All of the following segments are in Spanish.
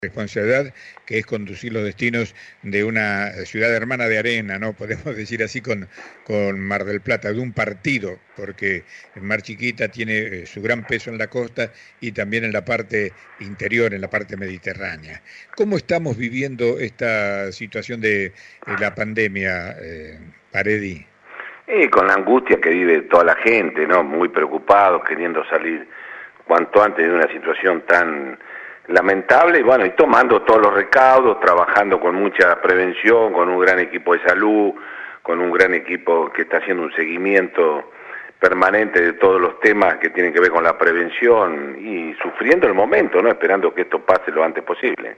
responsabilidad, que es conducir los destinos de una ciudad hermana de arena, ¿no? Podemos decir así con Mar del Plata, de un partido, porque Mar Chiquita tiene su gran peso en la costa y también en la parte interior, en la parte mediterránea. ¿Cómo estamos viviendo esta situación de la pandemia, Paredi? Y con la angustia que vive toda la gente, ¿no? Muy preocupados, queriendo salir cuanto antes de una situación tan lamentable, y bueno, y tomando todos los recaudos, trabajando con mucha prevención, con un gran equipo de salud, con un gran equipo que está haciendo un seguimiento permanente de todos los temas que tienen que ver con la prevención y sufriendo el momento, ¿no? Esperando que esto pase lo antes posible.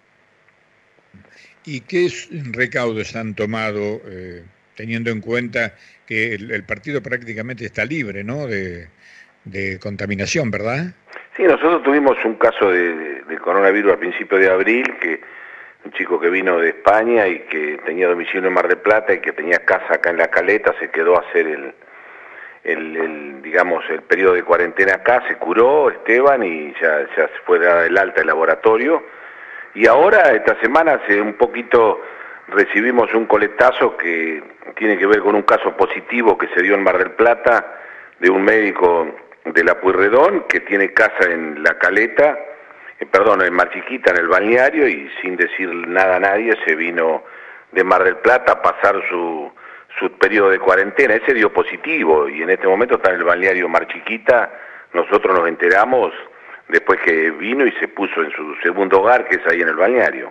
¿Y qué recaudos han tomado, teniendo en cuenta que el partido prácticamente está libre, ¿no? de contaminación, ¿verdad? Sí, nosotros tuvimos un caso de coronavirus al principio de abril, que un chico que vino de España y que tenía domicilio en Mar del Plata y que tenía casa acá en La Caleta, se quedó a hacer digamos, el periodo de cuarentena acá, se curó Esteban y ya se fue dada el alta del laboratorio. Y ahora, esta semana, hace un poquito recibimos un coletazo que tiene que ver con un caso positivo que se dio en Mar del Plata de un médico de la Pueyrredón que tiene casa en La Caleta, en Mar Chiquita, en el balneario, y sin decir nada a nadie se vino de Mar del Plata a pasar su periodo de cuarentena. Ese dio positivo y en este momento está en el balneario Mar Chiquita. Nosotros nos enteramos después que vino y se puso en su segundo hogar, que es ahí en el balneario.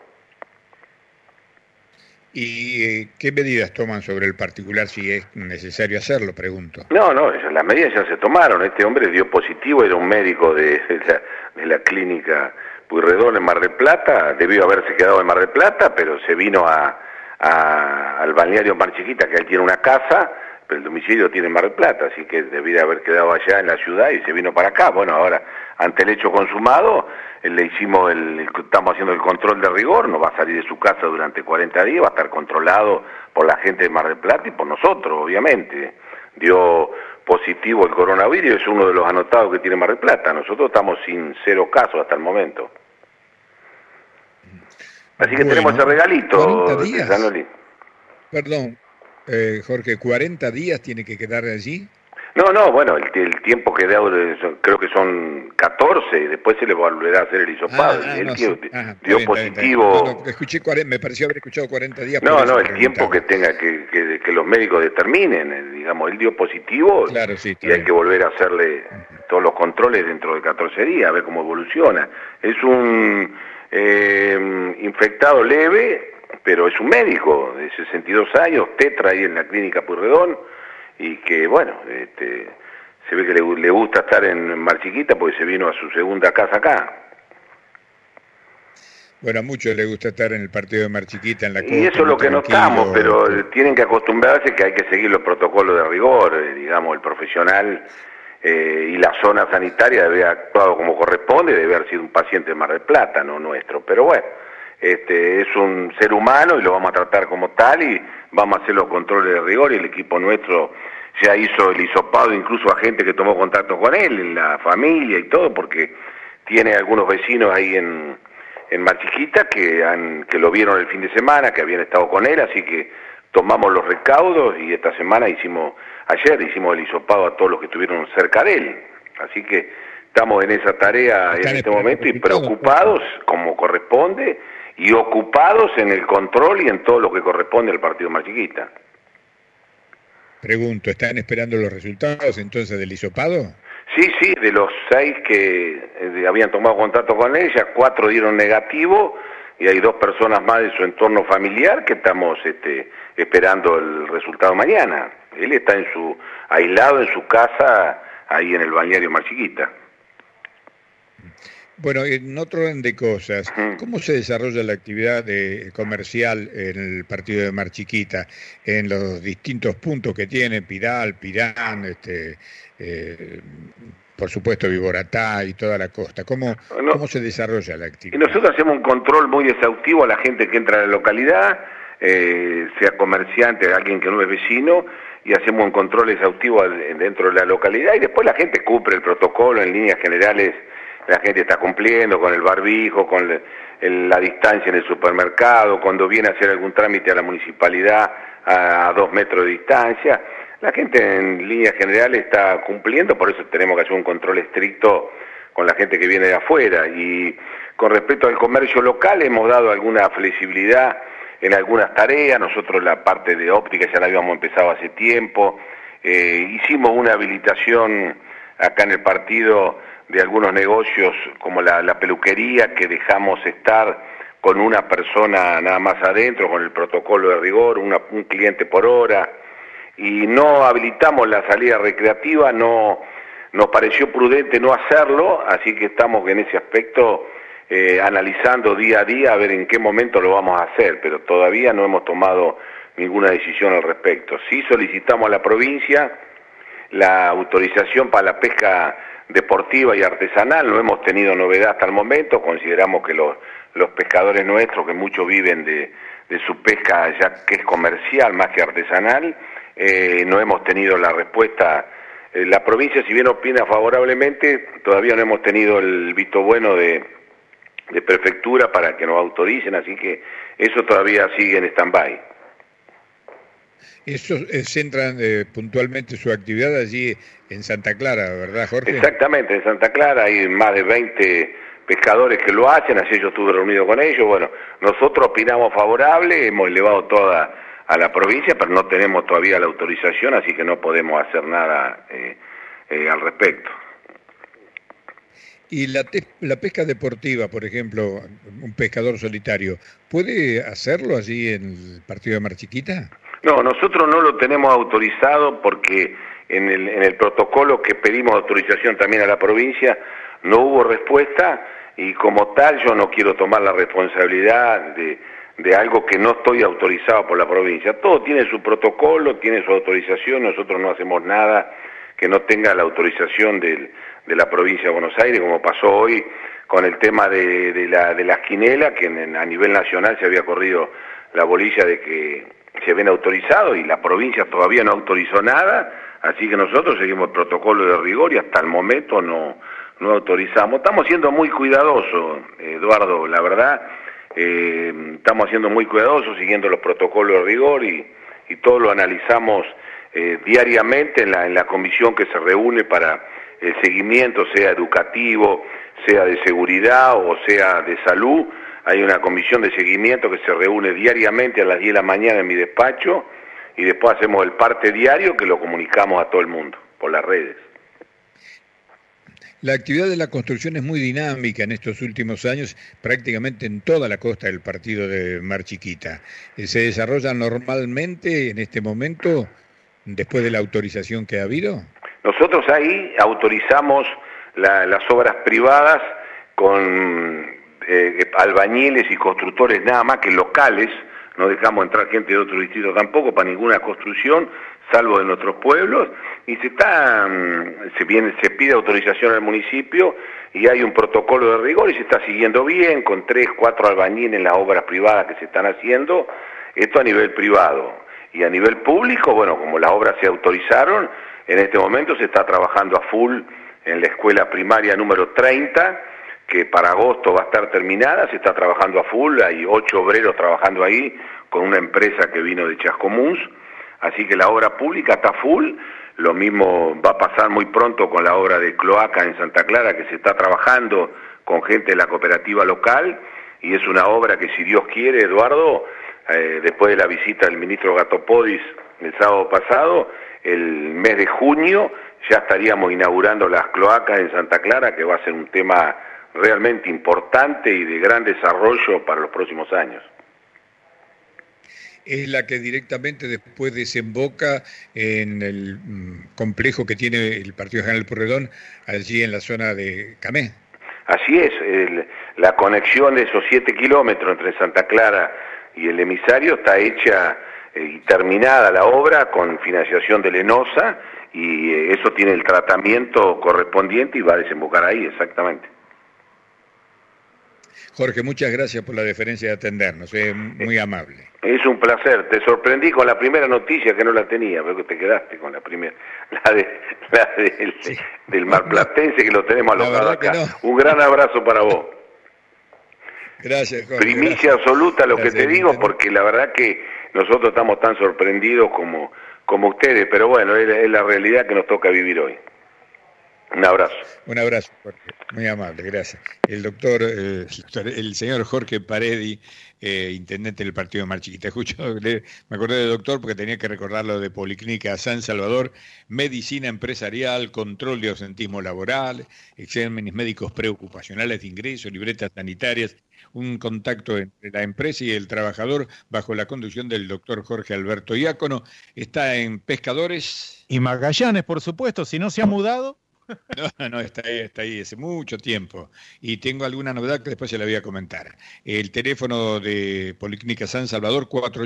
¿Y qué medidas toman sobre el particular, si es necesario hacerlo, pregunto? No, las medidas ya se tomaron. Este hombre dio positivo, era un médico de la clínica Pueyrredón en Mar del Plata, debió haberse quedado en Mar del Plata, pero se vino al balneario Mar Chiquita, que ahí tiene una casa, pero el domicilio tiene Mar del Plata, así que debía haber quedado allá en la ciudad y se vino para acá. Bueno, ahora, ante el hecho consumado, estamos haciendo el control de rigor, no va a salir de su casa durante 40 días, va a estar controlado por la gente de Mar del Plata y por nosotros, obviamente. Dio positivo el coronavirus, es uno de los anotados que tiene Mar del Plata. Nosotros estamos sin 0 casos hasta el momento. Así que tenemos ese regalito, 40 días. Zanoli. Perdón, Jorge, ¿40 días tiene que quedar allí? No, bueno, el tiempo que creo que son 14, y después se le volverá a hacer el hisopado. Dio positivo. No, escuché me pareció haber escuchado 40 días. No, el tiempo que tenga que los médicos determinen, digamos, él dio positivo, claro, sí, y hay que volver a hacerle todos los controles dentro de 14 días, a ver cómo evoluciona. Es un infectado leve, pero es un médico de 62 años, tetra ahí en la clínica Pueyrredón, y que, bueno, se ve que le gusta estar en Mar Chiquita porque se vino a su segunda casa acá. Bueno, a muchos les gusta estar en el partido de Mar Chiquita, en la costa. Y eso es lo que notamos, pero tienen que acostumbrarse que hay que seguir los protocolos de rigor, digamos, el profesional y la zona sanitaria debe haber actuado como corresponde, debe haber sido un paciente de Mar del Plata, no nuestro, pero bueno. Es un ser humano y lo vamos a tratar como tal y vamos a hacer los controles de rigor, y el equipo nuestro ya hizo el hisopado incluso a gente que tomó contacto con él, en la familia y todo, porque tiene algunos vecinos ahí en Mar Chiquita que lo vieron el fin de semana, que habían estado con él, así que tomamos los recaudos y esta semana ayer hicimos el hisopado a todos los que estuvieron cerca de él, así que estamos en esa tarea en este momento y preocupados como corresponde, y ocupados en el control y en todo lo que corresponde al partido Mar Chiquita. Pregunto, ¿están esperando los resultados entonces del hisopado? Sí, de los 6 que habían tomado contacto con él, ya 4 dieron negativo, y hay 2 personas más de su entorno familiar que estamos esperando el resultado mañana. Él está aislado en su casa, ahí en el balneario Mar Chiquita. Bueno, en otro orden de cosas, ¿cómo se desarrolla la actividad comercial en el partido de Mar Chiquita, en los distintos puntos que tiene, Piral, Pirán, por supuesto Viboratá y toda la costa? ¿Cómo se desarrolla la actividad? Y nosotros hacemos un control muy exhaustivo a la gente que entra a la localidad, sea comerciante, alguien que no es vecino, y hacemos un control exhaustivo dentro de la localidad, y después la gente cumple el protocolo en líneas generales la gente está cumpliendo con el barbijo, con la distancia en el supermercado, cuando viene a hacer algún trámite a la municipalidad a 2 metros de distancia. La gente en líneas generales está cumpliendo, por eso tenemos que hacer un control estricto con la gente que viene de afuera. Y con respecto al comercio local hemos dado alguna flexibilidad en algunas tareas. Nosotros la parte de óptica ya la habíamos empezado hace tiempo. Hicimos una habilitación acá en el partido de algunos negocios como la peluquería, que dejamos estar con una persona nada más adentro, con el protocolo de rigor, un cliente por hora, y no habilitamos la salida recreativa, no nos pareció prudente no hacerlo, así que estamos en ese aspecto analizando día a día a ver en qué momento lo vamos a hacer, pero todavía no hemos tomado ninguna decisión al respecto. Sí solicitamos a la provincia la autorización para la pesca deportiva y artesanal, no hemos tenido novedad hasta el momento, consideramos que los pescadores nuestros, que muchos viven de su pesca ya que es comercial más que artesanal, no hemos tenido la respuesta. La provincia, si bien opina favorablemente, todavía no hemos tenido el visto bueno de prefectura para que nos autoricen, así que eso todavía sigue en stand-by. Eso centran puntualmente su actividad allí en Santa Clara, ¿verdad, Jorge? Exactamente, en Santa Clara hay más de 20 pescadores que lo hacen, así yo estuve reunido con ellos. Bueno, nosotros opinamos favorable, hemos elevado toda a la provincia, pero no tenemos todavía la autorización, así que no podemos hacer nada al respecto. ¿Y la pesca deportiva, por ejemplo, un pescador solitario, puede hacerlo allí en el partido de Mar Chiquita? No, nosotros no lo tenemos autorizado porque en el protocolo que pedimos autorización también a la provincia no hubo respuesta, y como tal yo no quiero tomar la responsabilidad de algo que no estoy autorizado por la provincia. Todo tiene su protocolo, tiene su autorización, nosotros no hacemos nada que no tenga la autorización de la provincia de Buenos Aires, como pasó hoy con el tema de la quinela, que a nivel nacional se había corrido la bolilla de que se habían autorizado y la provincia todavía no autorizó nada, así que nosotros seguimos el protocolo de rigor y hasta el momento no autorizamos. Estamos siendo muy cuidadosos, Eduardo, la verdad, estamos siendo muy cuidadosos, siguiendo los protocolos de rigor y todo lo analizamos diariamente en la comisión que se reúne para el seguimiento, sea educativo, sea de seguridad o sea de salud. Hay una comisión de seguimiento que se reúne diariamente a las 10 de la mañana en mi despacho y después hacemos el parte diario que lo comunicamos a todo el mundo por las redes. La actividad de la construcción es muy dinámica en estos últimos años, prácticamente en toda la costa del partido de Mar Chiquita. ¿Se desarrolla normalmente en este momento, después de la autorización que ha habido? Nosotros ahí autorizamos las obras privadas con albañiles y constructores nada más que locales, no dejamos entrar gente de otro distrito tampoco para ninguna construcción, salvo de nuestros pueblos, y se pide autorización al municipio y hay un protocolo de rigor y se está siguiendo bien, con 3, 4 albañiles en las obras privadas que se están haciendo, esto a nivel privado. Y a nivel público, bueno, como las obras se autorizaron, en este momento se está trabajando a full en la escuela primaria número 30, que para agosto va a estar terminada, se está trabajando a full, hay 8 obreros trabajando ahí con una empresa que vino de Chascomús, así que la obra pública está full. Lo mismo va a pasar muy pronto con la obra de cloaca en Santa Clara, que se está trabajando con gente de la cooperativa local, y es una obra que, si Dios quiere, Eduardo, después de la visita del ministro Gatopodis el sábado pasado, el mes de junio ya estaríamos inaugurando las cloacas en Santa Clara, que va a ser un tema realmente importante y de gran desarrollo para los próximos años. Es la que directamente después desemboca en el complejo que tiene el Partido General Pueyrredón allí en la zona de Camé. Así es, la conexión de esos 7 kilómetros entre Santa Clara y el emisario está hecha y terminada la obra con financiación de Lenosa, y eso tiene el tratamiento correspondiente y va a desembocar ahí, exactamente. Jorge, muchas gracias por la deferencia de atendernos, muy amable. Es un placer, te sorprendí con la primera noticia que no la tenía, veo que te quedaste con la primera, del marplatense que lo tenemos alojado acá. No. Un gran abrazo para vos. Gracias, Jorge. Primicia gracias. Absoluta lo Gracias, que te digo, porque la verdad que nosotros estamos tan sorprendidos como ustedes, pero bueno, es la realidad que nos toca vivir hoy. Un abrazo. Un abrazo, Jorge. Muy amable, gracias. El señor Jorge Paredi, intendente del partido de Mar Chiquita. Me acordé del doctor porque tenía que recordar lo de Policlínica San Salvador, medicina empresarial, control de ausentismo laboral, exámenes médicos preocupacionales de ingreso, libretas sanitarias, un contacto entre la empresa y el trabajador bajo la conducción del doctor Jorge Alberto Diácono. Está en Pescadores. Y Magallanes, por supuesto, si no se ha mudado. No, está ahí hace mucho tiempo. Y tengo alguna novedad que después se la voy a comentar. El teléfono de Policlínica San Salvador,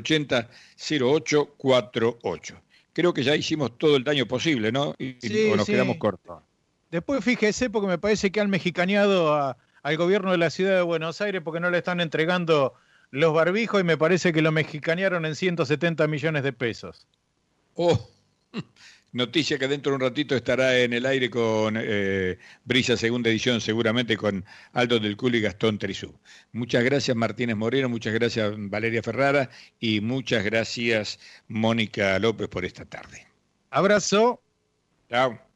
480-0848. Creo que ya hicimos todo el daño posible, ¿no? O nos quedamos cortos. Después fíjese, porque me parece que han mexicaneado al gobierno de la ciudad de Buenos Aires porque no le están entregando los barbijos y me parece que lo mexicanearon en 170 millones de pesos. ¡Oh! Noticia que dentro de un ratito estará en el aire con Brisa Segunda Edición, seguramente con Aldo del Cul y Gastón Trizú. Muchas gracias Martínez Moreno, muchas gracias Valeria Ferrara y muchas gracias Mónica López por esta tarde. Abrazo. Chao.